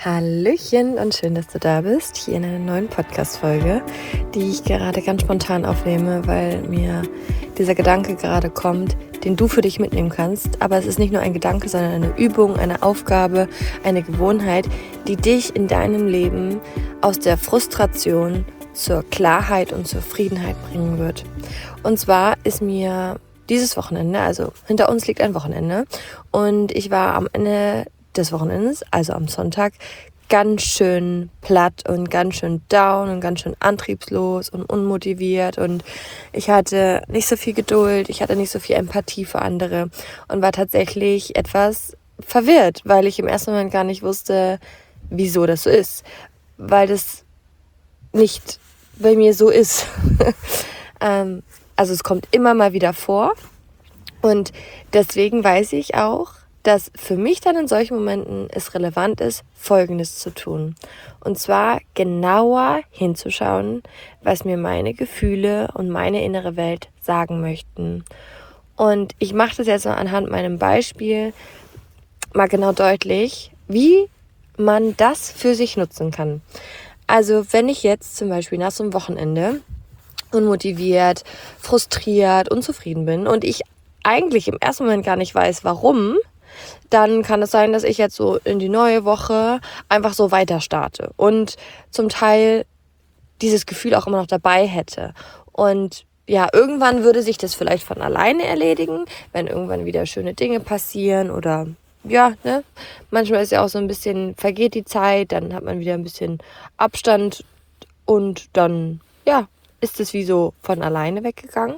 Hallöchen und schön, dass du da bist, hier in einer neuen Podcast-Folge, die ich gerade ganz spontan aufnehme, weil mir dieser Gedanke gerade kommt, den du für dich mitnehmen kannst. Aber es ist nicht nur ein Gedanke, sondern eine Übung, eine Aufgabe, eine Gewohnheit, die dich in deinem Leben aus der Frustration zur Klarheit und zur Zufriedenheit bringen wird. Und zwar ist mir dieses Wochenende, also hinter uns liegt ein Wochenende, und ich war am Ende des Wochenendes, also am Sonntag, ganz schön platt und ganz schön down und ganz schön antriebslos und unmotiviert, und ich hatte nicht so viel Geduld, ich hatte nicht so viel Empathie für andere und war tatsächlich etwas verwirrt, weil ich im ersten Moment gar nicht wusste, wieso das so ist, weil das nicht bei mir so ist. Also es kommt immer mal wieder vor, und deswegen weiß ich auch, dass für mich dann in solchen Momenten es relevant ist, Folgendes zu tun. Und zwar genauer hinzuschauen, was mir meine Gefühle und meine innere Welt sagen möchten. Und ich mache das jetzt mal anhand meinem Beispiel mal genau deutlich, wie man das für sich nutzen kann. Also wenn ich jetzt zum Beispiel nach so einem Wochenende unmotiviert, frustriert, unzufrieden bin und ich eigentlich im ersten Moment gar nicht weiß, warum, dann kann es sein, dass ich jetzt so in die neue Woche einfach so weiter starte und zum Teil dieses Gefühl auch immer noch dabei hätte. Und ja, irgendwann würde sich das vielleicht von alleine erledigen, wenn irgendwann wieder schöne Dinge passieren oder ja, ne? Manchmal ist ja auch so ein bisschen, vergeht die Zeit, dann hat man wieder ein bisschen Abstand und dann, ja, ist es wie so von alleine weggegangen.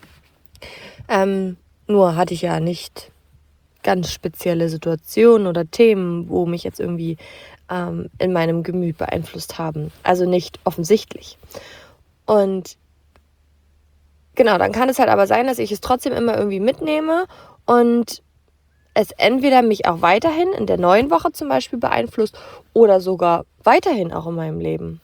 Nur hatte ich ja nicht ganz spezielle Situationen oder Themen, wo mich jetzt irgendwie in meinem Gemüt beeinflusst haben. Also nicht offensichtlich. Und genau, dann kann es halt aber sein, dass ich es trotzdem immer irgendwie mitnehme und es entweder mich auch weiterhin in der neuen Woche zum Beispiel beeinflusst oder sogar weiterhin auch in meinem Leben.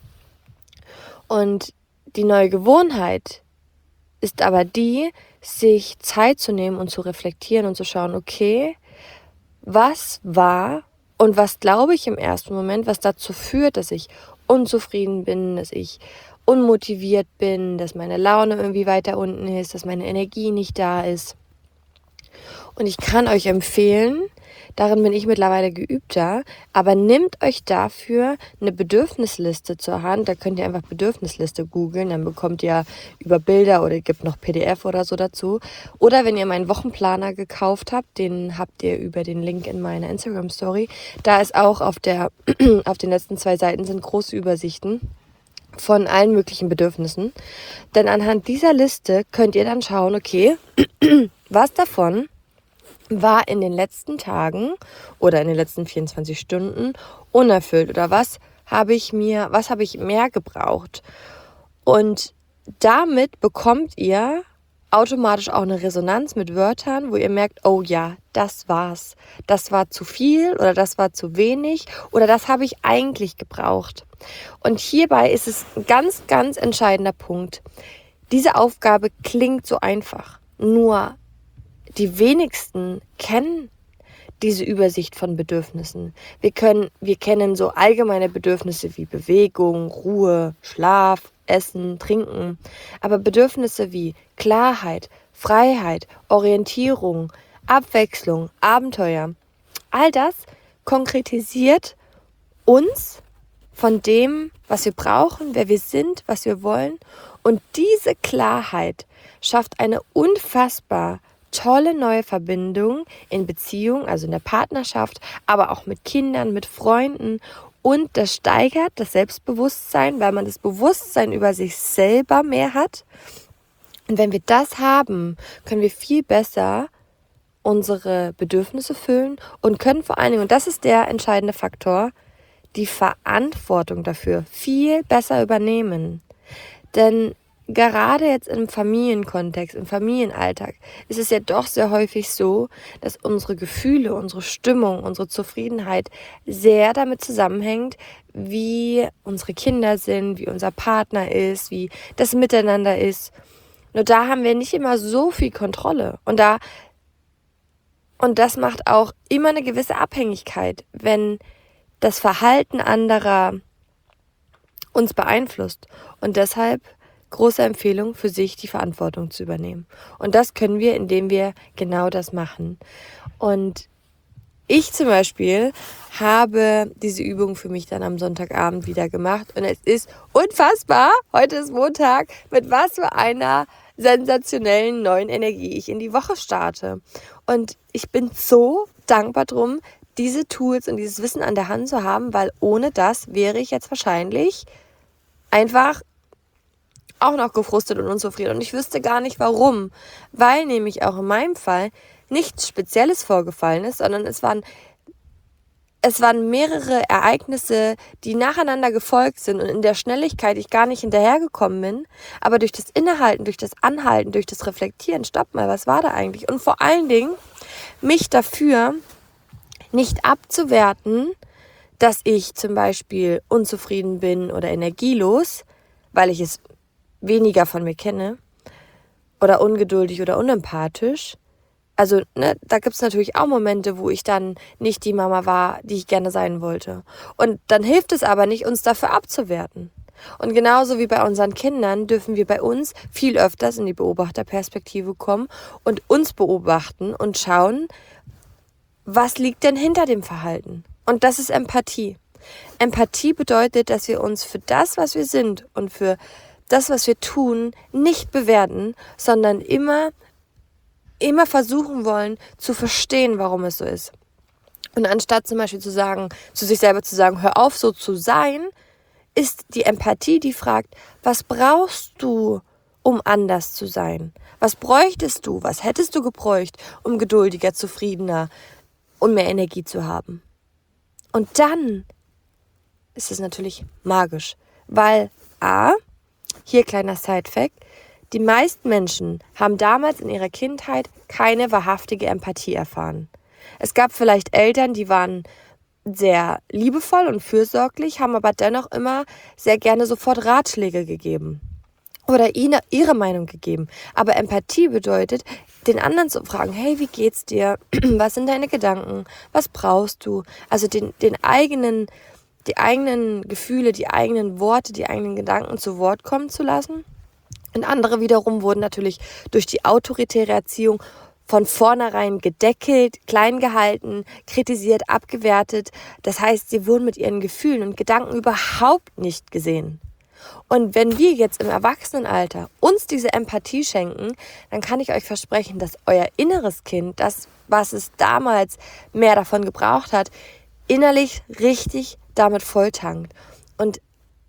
Und die neue Gewohnheit ist aber die, sich Zeit zu nehmen und zu reflektieren und zu schauen, okay, was war und was glaube ich im ersten Moment, was dazu führt, dass ich unzufrieden bin, dass ich unmotiviert bin, dass meine Laune irgendwie weiter unten ist, dass meine Energie nicht da ist. Und ich kann euch empfehlen, darin bin ich mittlerweile geübter, aber nehmt euch dafür eine Bedürfnisliste zur Hand. Da könnt ihr einfach Bedürfnisliste googeln, dann bekommt ihr über Bilder oder gibt noch PDF oder so dazu. Oder wenn ihr meinen Wochenplaner gekauft habt, den habt ihr über den Link in meiner Instagram-Story. Da ist auch auf den letzten 2 Seiten sind große Übersichten von allen möglichen Bedürfnissen. Denn anhand dieser Liste könnt ihr dann schauen, okay, was davon war in den letzten Tagen oder in den letzten 24 Stunden unerfüllt oder was habe ich mehr gebraucht. Und damit bekommt ihr automatisch auch eine Resonanz mit Wörtern, wo ihr merkt, oh ja, das war's. Das war zu viel oder das war zu wenig oder das habe ich eigentlich gebraucht. Und hierbei ist es ein ganz, ganz entscheidender Punkt. Diese Aufgabe klingt so einfach, nur die wenigsten kennen diese Übersicht von Bedürfnissen. Wir kennen so allgemeine Bedürfnisse wie Bewegung, Ruhe, Schlaf, Essen, Trinken. Aber Bedürfnisse wie Klarheit, Freiheit, Orientierung, Abwechslung, Abenteuer, all das konkretisiert uns von dem, was wir brauchen, wer wir sind, was wir wollen. Und diese Klarheit schafft eine unfassbar tolle neue Verbindung in Beziehung, also in der Partnerschaft, aber auch mit Kindern, mit Freunden, und das steigert das Selbstbewusstsein, weil man das Bewusstsein über sich selber mehr hat. Und wenn wir das haben, können wir viel besser unsere Bedürfnisse füllen und können vor allen Dingen, und das ist der entscheidende Faktor, die Verantwortung dafür viel besser übernehmen. Denn gerade jetzt im Familienkontext, im Familienalltag, ist es ja doch sehr häufig so, dass unsere Gefühle, unsere Stimmung, unsere Zufriedenheit sehr damit zusammenhängt, wie unsere Kinder sind, wie unser Partner ist, wie das Miteinander ist. Nur da haben wir nicht immer so viel Kontrolle. Und das macht auch immer eine gewisse Abhängigkeit, wenn das Verhalten anderer uns beeinflusst. Und deshalb große Empfehlung, für sich die Verantwortung zu übernehmen. Und das können wir, indem wir genau das machen. Und ich zum Beispiel habe diese Übung für mich dann am Sonntagabend wieder gemacht. Und es ist unfassbar, heute ist Montag, mit was für einer sensationellen neuen Energie ich in die Woche starte. Und ich bin so dankbar drum, diese Tools und dieses Wissen an der Hand zu haben, weil ohne das wäre ich jetzt wahrscheinlich einfach auch noch gefrustet und unzufrieden. Und ich wüsste gar nicht warum, weil nämlich auch in meinem Fall nichts Spezielles vorgefallen ist, sondern es waren mehrere Ereignisse, die nacheinander gefolgt sind und in der Schnelligkeit ich gar nicht hinterhergekommen bin. Aber durch das Innehalten, durch das Anhalten, durch das Reflektieren, stopp mal, was war da eigentlich? Und vor allen Dingen mich dafür nicht abzuwerten, dass ich zum Beispiel unzufrieden bin oder energielos, weil ich es weniger von mir kenne oder ungeduldig oder unempathisch. Also da gibt es natürlich auch Momente, wo ich dann nicht die Mama war, die ich gerne sein wollte. Und dann hilft es aber nicht, uns dafür abzuwerten. Und genauso wie bei unseren Kindern dürfen wir bei uns viel öfters in die Beobachterperspektive kommen und uns beobachten und schauen, was liegt denn hinter dem Verhalten? Und das ist Empathie. Empathie bedeutet, dass wir uns für das, was wir sind und für das, was wir tun, nicht bewerten, sondern immer versuchen wollen, zu verstehen, warum es so ist. Und anstatt zum Beispiel zu sich selber zu sagen, hör auf, so zu sein, ist die Empathie, die fragt, was brauchst du, um anders zu sein? Was bräuchtest du? Was hättest du gebräucht, um geduldiger, zufriedener und mehr Energie zu haben? Und dann ist es natürlich magisch, weil hier kleiner Side-Fact, die meisten Menschen haben damals in ihrer Kindheit keine wahrhaftige Empathie erfahren. Es gab vielleicht Eltern, die waren sehr liebevoll und fürsorglich, haben aber dennoch immer sehr gerne sofort Ratschläge gegeben oder ihre Meinung gegeben. Aber Empathie bedeutet, den anderen zu fragen, hey, wie geht's dir? Was sind deine Gedanken? Was brauchst du? Also die eigenen Gefühle, die eigenen Worte, die eigenen Gedanken zu Wort kommen zu lassen. Und andere wiederum wurden natürlich durch die autoritäre Erziehung von vornherein gedeckelt, klein gehalten, kritisiert, abgewertet. Das heißt, sie wurden mit ihren Gefühlen und Gedanken überhaupt nicht gesehen. Und wenn wir jetzt im Erwachsenenalter uns diese Empathie schenken, dann kann ich euch versprechen, dass euer inneres Kind, das, was es damals mehr davon gebraucht hat, innerlich richtig damit volltankt. Und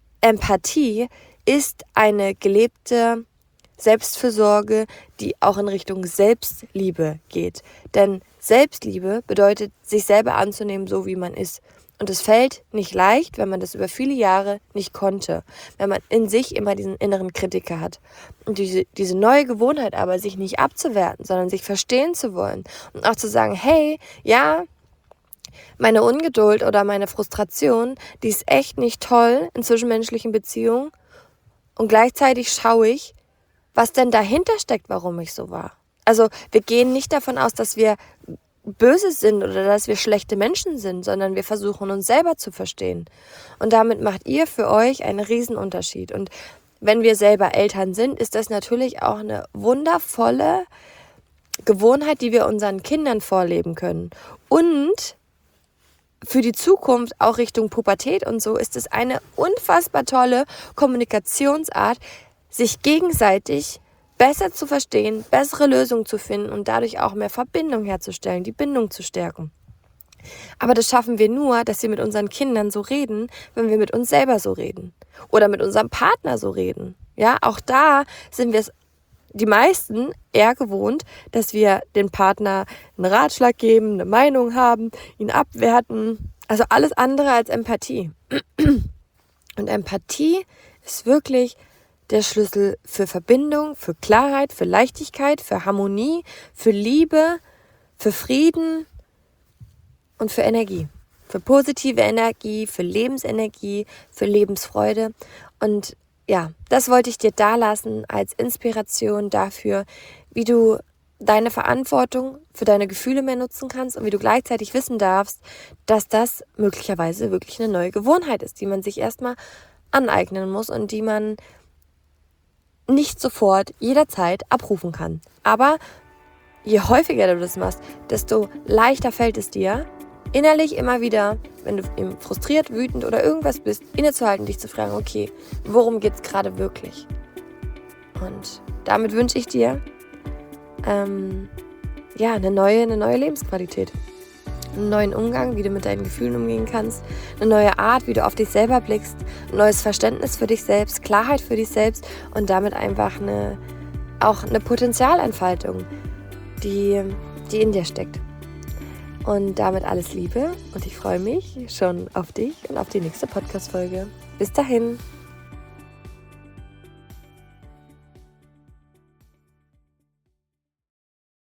Empathie ist eine gelebte Selbstfürsorge, die auch in Richtung Selbstliebe geht. Denn Selbstliebe bedeutet, sich selber anzunehmen, so wie man ist. Und es fällt nicht leicht, wenn man das über viele Jahre nicht konnte. Wenn man in sich immer diesen inneren Kritiker hat. Und diese neue Gewohnheit aber, sich nicht abzuwerten, sondern sich verstehen zu wollen. Und auch zu sagen, hey, ja, meine Ungeduld oder meine Frustration, die ist echt nicht toll in zwischenmenschlichen Beziehungen. Und gleichzeitig schaue ich, was denn dahinter steckt, warum ich so war. Also wir gehen nicht davon aus, dass wir böse sind oder dass wir schlechte Menschen sind, sondern wir versuchen uns selber zu verstehen. Und damit macht ihr für euch einen Riesenunterschied. Und wenn wir selber Eltern sind, ist das natürlich auch eine wundervolle Gewohnheit, die wir unseren Kindern vorleben können. Und für die Zukunft, auch Richtung Pubertät und so, ist es eine unfassbar tolle Kommunikationsart, sich gegenseitig besser zu verstehen, bessere Lösungen zu finden und dadurch auch mehr Verbindung herzustellen, die Bindung zu stärken. Aber das schaffen wir nur, dass wir mit unseren Kindern so reden, wenn wir mit uns selber so reden oder mit unserem Partner so reden. Ja, auch da sind wir es die meisten eher gewohnt, dass wir dem Partner einen Ratschlag geben, eine Meinung haben, ihn abwerten. Also alles andere als Empathie. Und Empathie ist wirklich der Schlüssel für Verbindung, für Klarheit, für Leichtigkeit, für Harmonie, für Liebe, für Frieden und für Energie. Für positive Energie, für Lebensenergie, für Lebensfreude. Und ja, das wollte ich dir da lassen als Inspiration dafür, wie du deine Verantwortung für deine Gefühle mehr nutzen kannst und wie du gleichzeitig wissen darfst, dass das möglicherweise wirklich eine neue Gewohnheit ist, die man sich erstmal aneignen muss und die man nicht sofort jederzeit abrufen kann. Aber je häufiger du das machst, desto leichter fällt es dir, innerlich immer wieder, wenn du frustriert, wütend oder irgendwas bist, innezuhalten, dich zu fragen, okay, worum geht es gerade wirklich? Und damit wünsche ich dir eine neue Lebensqualität. Einen neuen Umgang, wie du mit deinen Gefühlen umgehen kannst, eine neue Art, wie du auf dich selber blickst, ein neues Verständnis für dich selbst, Klarheit für dich selbst und damit einfach auch eine Potenzialentfaltung, die in dir steckt. Und damit alles Liebe und ich freue mich schon auf dich und auf die nächste Podcast-Folge. Bis dahin!